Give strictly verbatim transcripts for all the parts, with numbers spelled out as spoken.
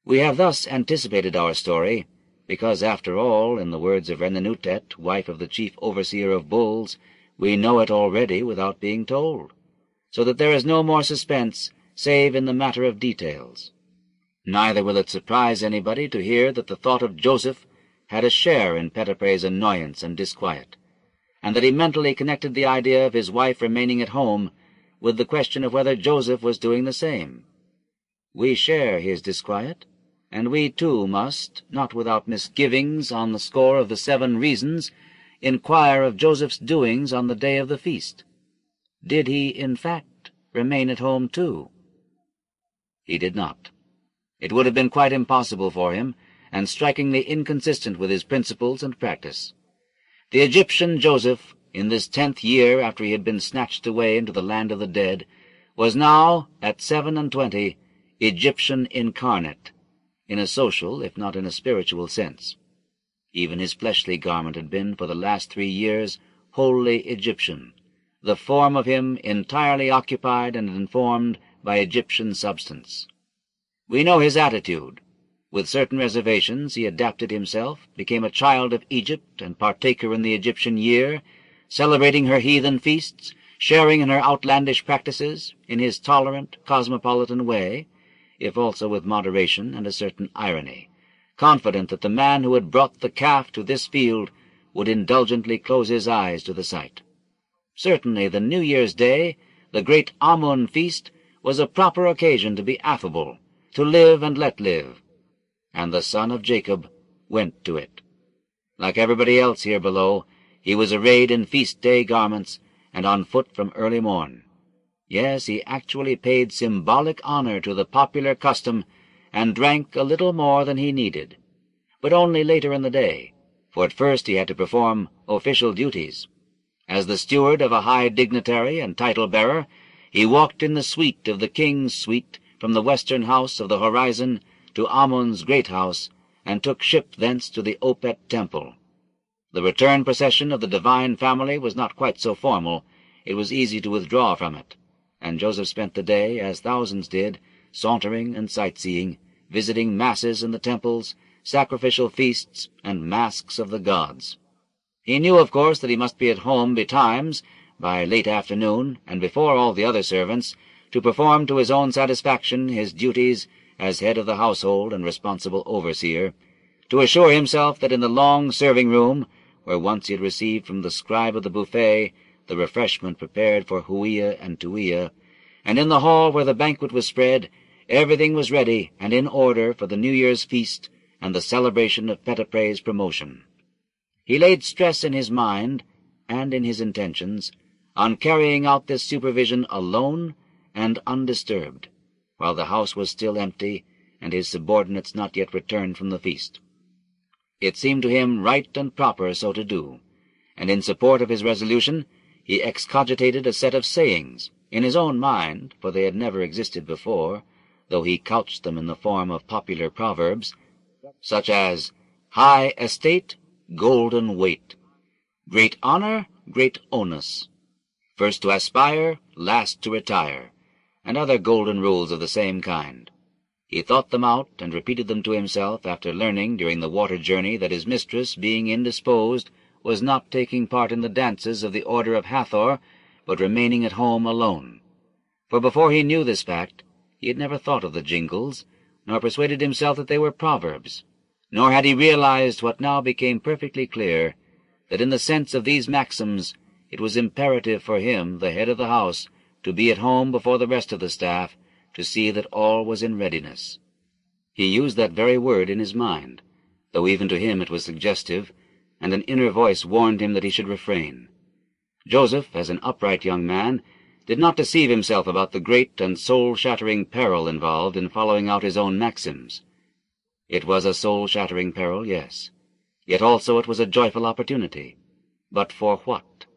We have thus anticipated our story, because, after all, in the words of Renenutet, wife of the chief overseer of bulls, we know it already without being told, so that there is no more suspense save in the matter of details. Neither will it surprise anybody to hear that the thought of Joseph had a share in Pettipray's annoyance and disquiet, and that he mentally connected the idea of his wife remaining at home with the question of whether Joseph was doing the same. We share his disquiet, and we too must, not without misgivings on the score of the seven reasons, inquire of Joseph's doings on the day of the feast. Did he, in fact, remain at home too? He did not. It would have been quite impossible for him, and strikingly inconsistent with his principles and practice. The Egyptian Joseph, in this tenth year after he had been snatched away into the land of the dead, was now, at seven and twenty, Egyptian incarnate, in a social, if not in a spiritual sense. Even his fleshly garment had been, for the last three years, wholly Egyptian, the form of him entirely occupied and informed by Egyptian substance. We know his attitude. With certain reservations he adapted himself, became a child of Egypt and partaker in the Egyptian year, celebrating her heathen feasts, sharing in her outlandish practices, in his tolerant, cosmopolitan way, if also with moderation and a certain irony, confident that the man who had brought the calf to this field would indulgently close his eyes to the sight. Certainly the New Year's Day, the great Amun feast, was a proper occasion to be affable, to live and let live, and the son of Jacob went to it. Like everybody else here below, he was arrayed in feast-day garments, and on foot from early morn. Yes, he actually paid symbolic honor to the popular custom, and drank a little more than he needed, but only later in the day, for at first he had to perform official duties. As the steward of a high dignitary and title-bearer, he walked in the suite of the king's suite from the western house of the horizon to Amun's great house, and took ship thence to the Opet temple. The return procession of the divine family was not quite so formal. It was easy to withdraw from it, and Joseph spent the day, as thousands did, sauntering and sightseeing, visiting masses in the temples, sacrificial feasts, and masques of the gods. He knew, of course, that he must be at home betimes, by late afternoon, and before all the other servants, to perform to his own satisfaction his duties as head of the household and responsible overseer, to assure himself that in the long serving-room, where once he had received from the scribe of the buffet the refreshment prepared for Huia and Tuia, and in the hall where the banquet was spread, everything was ready and in order for the New Year's feast and the celebration of Pettipray's promotion. He laid stress in his mind, and in his intentions, on carrying out this supervision alone and undisturbed, while the house was still empty and his subordinates not yet returned from the feast. It seemed to him right and proper so to do, and in support of his resolution he excogitated a set of sayings, in his own mind, for they had never existed before, though he couched them in the form of popular proverbs, such as, high estate, golden weight, great honor, great onus, first to aspire, last to retire, and other golden rules of the same kind. He thought them out and repeated them to himself after learning during the water journey that his mistress, being indisposed, was not taking part in the dances of the Order of Hathor, but remaining at home alone. For before he knew this fact, he had never thought of the jingles, nor persuaded himself that they were proverbs, nor had he realized what now became perfectly clear, that in the sense of these maxims it was imperative for him, the head of the house, to be at home before the rest of the staff, to see that all was in readiness. He used that very word in his mind, though even to him it was suggestive, and an inner voice warned him that he should refrain. Joseph, as an upright young man, did not deceive himself about the great and soul-shattering peril involved in following out his own maxims. It was a soul-shattering peril, yes, yet also it was a joyful opportunity. But for what?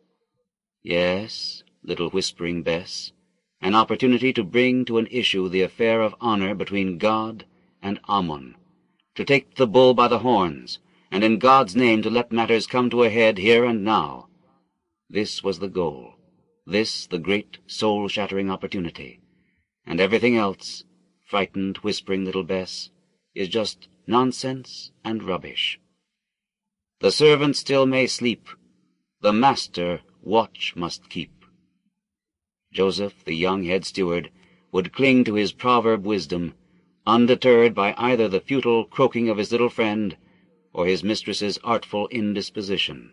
Yes, little whispering Bess, an opportunity to bring to an issue the affair of honor between God and Amun, to take the bull by the horns, and in God's name to let matters come to a head here and now. This was the goal, this the great soul-shattering opportunity, and everything else, frightened, whispering little Bess, is just nonsense and rubbish. The servant still may sleep, the master watch must keep. Joseph, the young head steward, would cling to his proverb wisdom, undeterred by either the futile croaking of his little friend or his mistress's artful indisposition.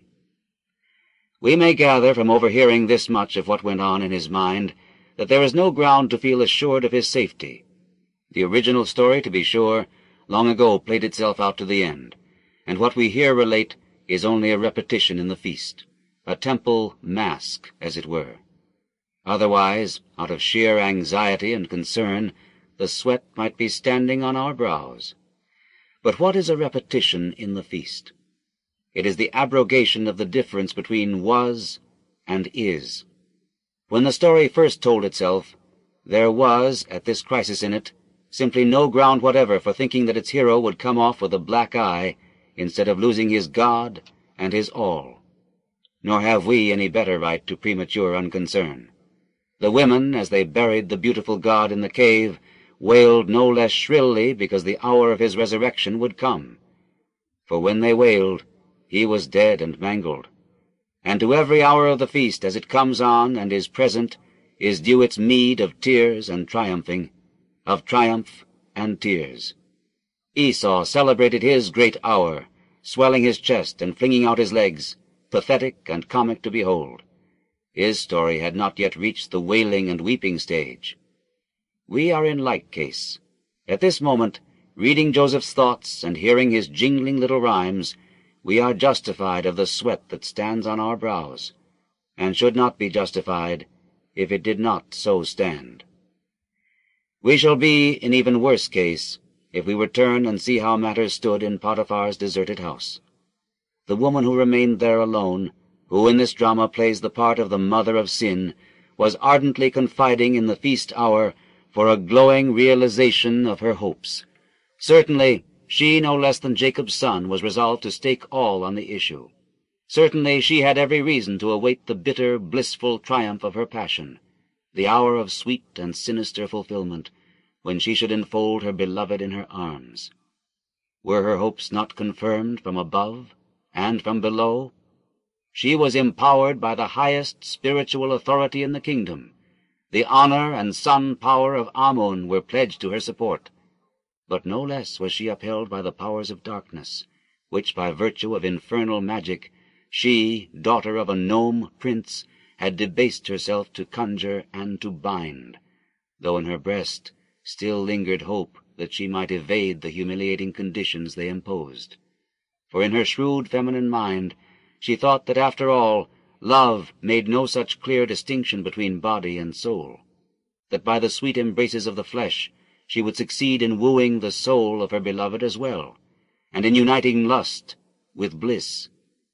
We may gather from overhearing this much of what went on in his mind that there is no ground to feel assured of his safety. The original story, to be sure, long ago played itself out to the end, and what we here relate is only a repetition in the feast, a temple mask, as it were. Otherwise, out of sheer anxiety and concern, the sweat might be standing on our brows. But what is a repetition in the feast? It is the abrogation of the difference between was and is. When the story first told itself, there was, at this crisis in it, simply no ground whatever for thinking that its hero would come off with a black eye instead of losing his God and his all. Nor have we any better right to premature unconcern. The women, as they buried the beautiful God in the cave, wailed no less shrilly because the hour of his resurrection would come. For when they wailed, he was dead and mangled. And to every hour of the feast, as it comes on and is present, is due its meed of tears and triumphing, of triumph and tears. Esau celebrated his great hour, swelling his chest and flinging out his legs, pathetic and comic to behold. His story had not yet reached the wailing and weeping stage. We are in like case. At this moment, reading Joseph's thoughts and hearing his jingling little rhymes, we are justified of the sweat that stands on our brows, and should not be justified if it did not so stand. We shall be in even worse case if we return and see how matters stood in Potiphar's deserted house. The woman who remained there alone, who in this drama plays the part of the mother of sin, was ardently confiding in the feast hour for a glowing realization of her hopes. Certainly, she, no less than Jacob's son, was resolved to stake all on the issue. Certainly she had every reason to await the bitter, blissful triumph of her passion, the hour of sweet and sinister fulfillment, when she should enfold her beloved in her arms. Were her hopes not confirmed from above and from below? She was empowered by the highest spiritual authority in the kingdom. The honor and sun power of Ammon were pledged to her support. But no less was she upheld by the powers of darkness, which, by virtue of infernal magic, she, daughter of a gnome prince, had debased herself to conjure and to bind, though in her breast still lingered hope that she might evade the humiliating conditions they imposed. For in her shrewd feminine mind she thought that, after all, love made no such clear distinction between body and soul, that by the sweet embraces of the flesh she would succeed in wooing the soul of her beloved as well, and in uniting lust with bliss.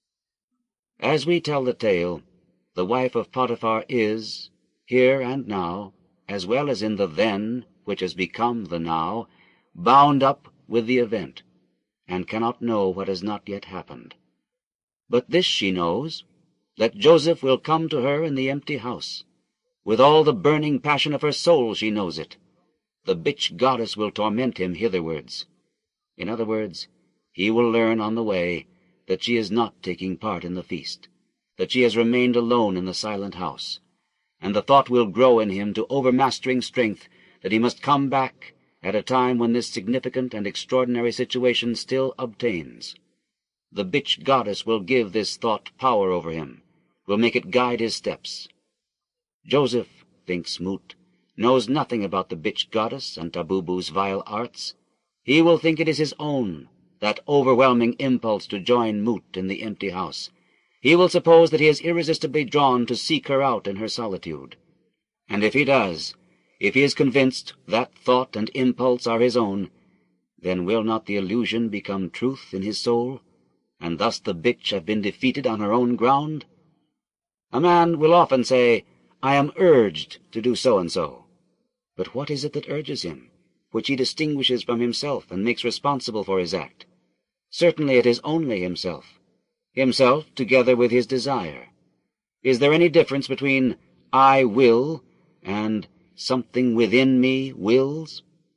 As we tell the tale, the wife of Potiphar is, here and now, as well as in the then, which has become the now, bound up with the event, and cannot know what has not yet happened. But this she knows, that Joseph will come to her in the empty house. With all the burning passion of her soul she knows it. The bitch goddess will torment him hitherwards. In other words, he will learn on the way that she is not taking part in the feast, that she has remained alone in the silent house, and the thought will grow in him to overmastering strength that he must come back at a time when this significant and extraordinary situation still obtains. The bitch goddess will give this thought power over him, will make it guide his steps. Joseph, thinks Moot, knows nothing about the bitch goddess and Tabubu's vile arts. He will think it is his own, that overwhelming impulse to join Moot in the empty house. He will suppose that he is irresistibly drawn to seek her out in her solitude. And if he does, if he is convinced that thought and impulse are his own, then will not the illusion become truth in his soul, and thus the bitch have been defeated on her own ground? A man will often say, I am urged to do so-and-so. But what is it that urges him, which he distinguishes from himself and makes responsible for his act? Certainly it is only himself, himself together with his desire. Is there any difference between I will and something within me wills?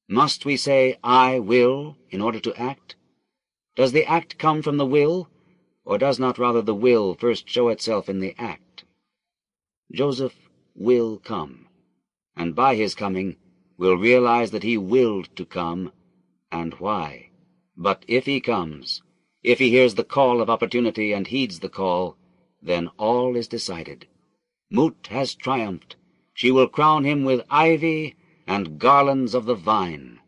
Must we say, I will, in order to act? Does the act come from the will, or does not rather the will first show itself in the act? Joseph will come, and by his coming will realize that he willed to come, and why. But if he comes, if he hears the call of opportunity and heeds the call, then all is decided. Mut has triumphed. She will crown him with ivy and garlands of the vine.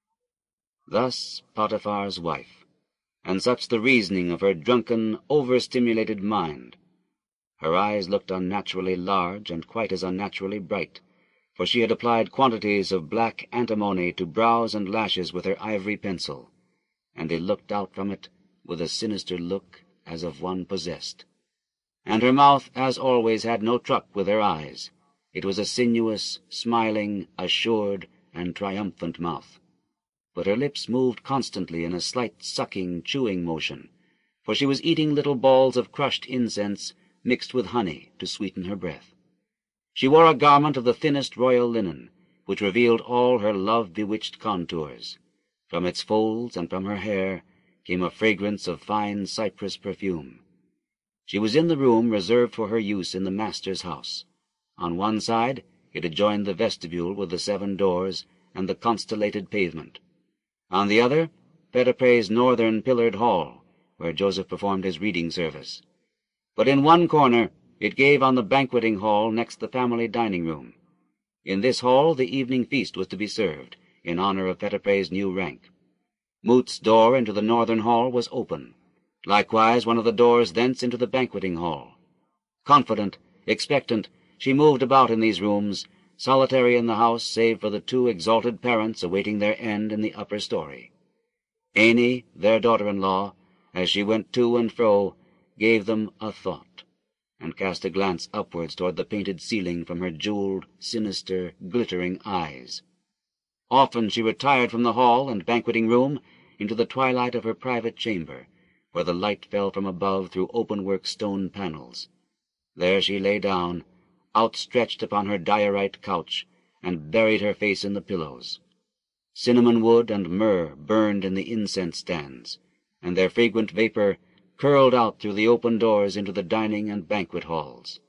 Thus Potiphar's wife, and such the reasoning of her drunken, overstimulated mind. Her eyes looked unnaturally large and quite as unnaturally bright, for she had applied quantities of black antimony to brows and lashes with her ivory pencil, and they looked out from it with a sinister look as of one possessed. And her mouth, as always, had no truck with her eyes. It was a sinuous, smiling, assured, and triumphant mouth. But her lips moved constantly in a slight sucking, chewing motion, for she was eating little balls of crushed incense mixed with honey to sweeten her breath. She wore a garment of the thinnest royal linen, which revealed all her love-bewitched contours. From its folds and from her hair came a fragrance of fine cypress perfume. She was in the room reserved for her use in the master's house. On one side it adjoined the vestibule with the seven doors and the constellated pavement. On the other, Pettipre's northern pillared hall, where Joseph performed his reading service. But in one corner it gave on the banqueting hall next the family dining room. In this hall the evening feast was to be served, in honor of Pettipre's new rank. Mut's door into the northern hall was open, likewise one of the doors thence into the banqueting hall. Confident, expectant, she moved about in these rooms, solitary in the house save for the two exalted parents awaiting their end in the upper story. Amy, their daughter-in-law, as she went to and fro, gave them a thought, and cast a glance upwards toward the painted ceiling from her jeweled, sinister, glittering eyes. Often she retired from the hall and banqueting room into the twilight of her private chamber, where the light fell from above through open-work stone panels. There she lay down, outstretched upon her diorite couch, and buried her face in the pillows. Cinnamon wood and myrrh burned in the incense stands, and their fragrant vapor curled out through the open doors into the dining and banquet halls.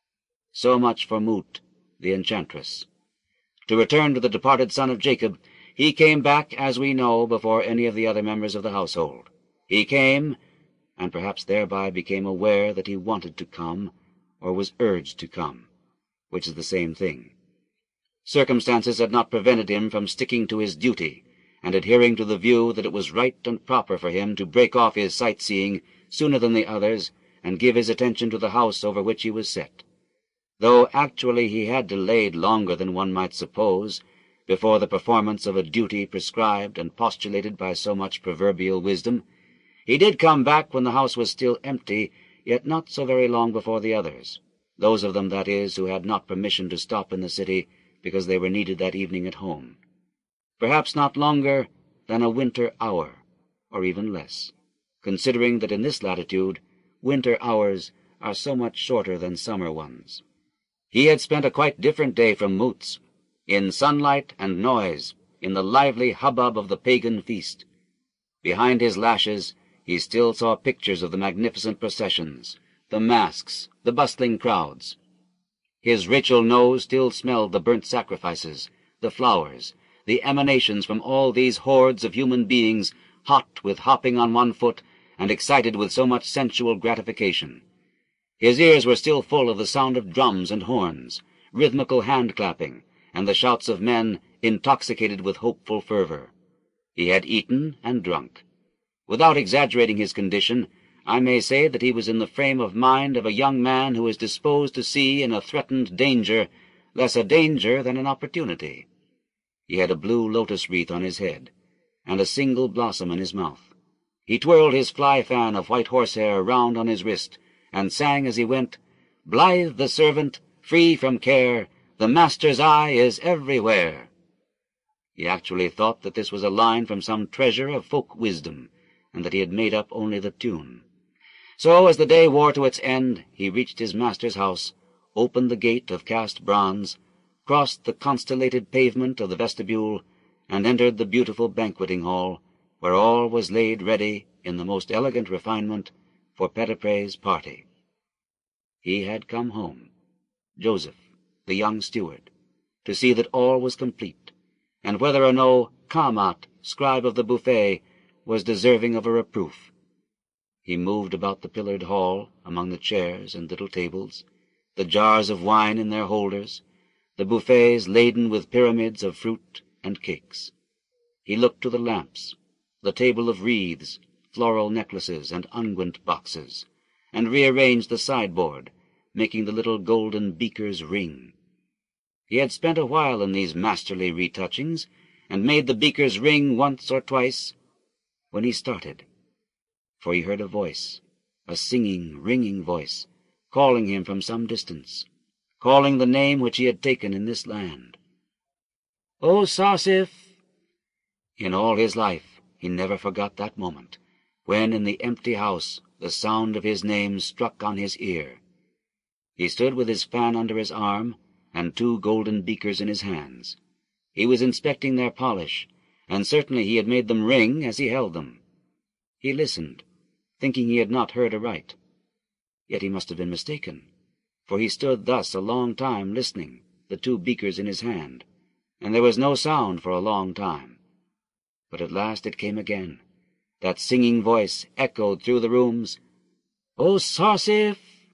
So much for Mut, the enchantress. To return to the departed son of Jacob, he came back, as we know, before any of the other members of the household. He came, and perhaps thereby became aware that he wanted to come, or was urged to come, which is the same thing. Circumstances had not prevented him from sticking to his duty, and adhering to the view that it was right and proper for him to break off his sightseeing sooner than the others, and give his attention to the house over which he was set. Though actually he had delayed longer than one might suppose, before the performance of a duty prescribed and postulated by so much proverbial wisdom, he did come back when the house was still empty, yet not so very long before the others, those of them, that is, who had not permission to stop in the city because they were needed that evening at home. Perhaps not longer than a winter hour, or even less, considering that in this latitude winter hours are so much shorter than summer ones. He had spent a quite different day from Mut's, in sunlight and noise, in the lively hubbub of the pagan feast. Behind his lashes he still saw pictures of the magnificent processions, the masks, the bustling crowds. His Rachel nose still smelled the burnt sacrifices, the flowers, the emanations from all these hordes of human beings, hot with hopping on one foot and excited with so much sensual gratification. His ears were still full of the sound of drums and horns, rhythmical hand-clapping, and the shouts of men intoxicated with hopeful fervor. He had eaten and drunk. Without exaggerating his condition, I may say that he was in the frame of mind of a young man who is disposed to see in a threatened danger less a danger than an opportunity. He had a blue lotus wreath on his head, and a single blossom in his mouth. He twirled his fly-fan of white horsehair round on his wrist, and sang as he went, "Blithe the servant, free from care, the master's eye is everywhere." He actually thought that this was a line from some treasure of folk wisdom, and that he had made up only the tune. So, as the day wore to its end, he reached his master's house, opened the gate of cast bronze, crossed the constellated pavement of the vestibule, and entered the beautiful banqueting hall, where all was laid ready in the most elegant refinement for Pettipray's party. He had come home, Joseph, the young steward, to see that all was complete, and whether or no Kamat, scribe of the buffet, was deserving of a reproof. He moved about the pillared hall among the chairs and little tables, the jars of wine in their holders, the buffets laden with pyramids of fruit and cakes. He looked to the lamps, the table of wreaths, floral necklaces, and unguent boxes, and rearranged the sideboard, making the little golden beakers ring. He had spent a while in these masterly retouchings, and made the beakers ring once or twice, when he started, for he heard a voice, a singing, ringing voice, calling him from some distance, calling the name which he had taken in this land. "O Sarsif!" In all his life he never forgot that moment, when in the empty house the sound of his name struck on his ear. He stood with his fan under his arm and two golden beakers in his hands. He was inspecting their polish, and certainly he had made them ring as he held them. He listened, thinking he had not heard aright. Yet he must have been mistaken, for he stood thus a long time listening, the two beakers in his hand, and there was no sound for a long time. But at last it came again. That singing voice echoed through the rooms, "O Sarsif!"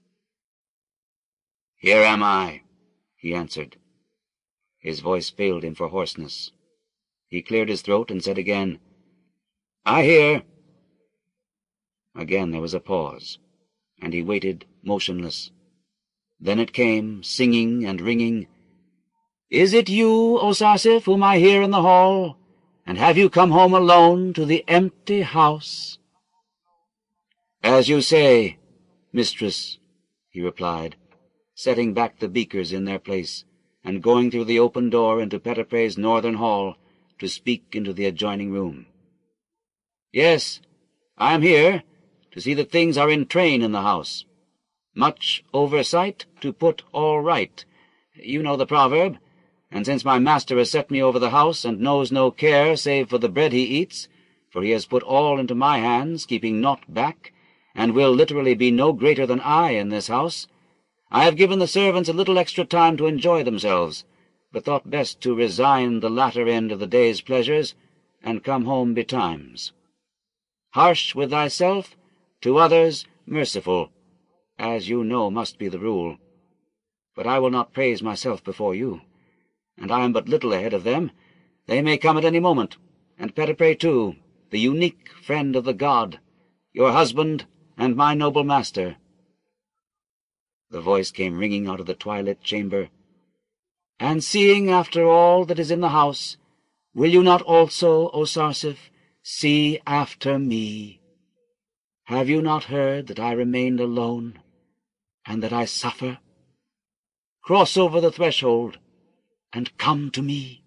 "Here am I," he answered. His voice failed him for hoarseness. He cleared his throat and said again, "I hear." Again there was a pause, and he waited motionless. Then it came, singing and ringing, "Is it you, O Sarsif, whom I hear in the hall? And have you come home alone to the empty house?" "As you say, mistress," he replied, setting back the beakers in their place, and going through the open door into Pettipray's northern hall to speak into the adjoining room. "Yes, I am here to see that things are in train in the house. Much oversight to put all right. You know the proverb, and since my master has set me over the house and knows no care save for the bread he eats, for he has put all into my hands, keeping naught back, and will literally be no greater than I in this house, I have given the servants a little extra time to enjoy themselves, but thought best to resign the latter end of the day's pleasures, and come home betimes. Harsh with thyself, to others merciful, as you know must be the rule. But I will not praise myself before you, and I am but little ahead of them. They may come at any moment, and Pettipray too, the unique friend of the god, your husband and my noble master." The voice came ringing out of the twilit chamber, "And seeing after all that is in the house, will you not also, O Sarsif, see after me? Have you not heard that I remained alone, and that I suffer? Cross over the threshold, and come to me."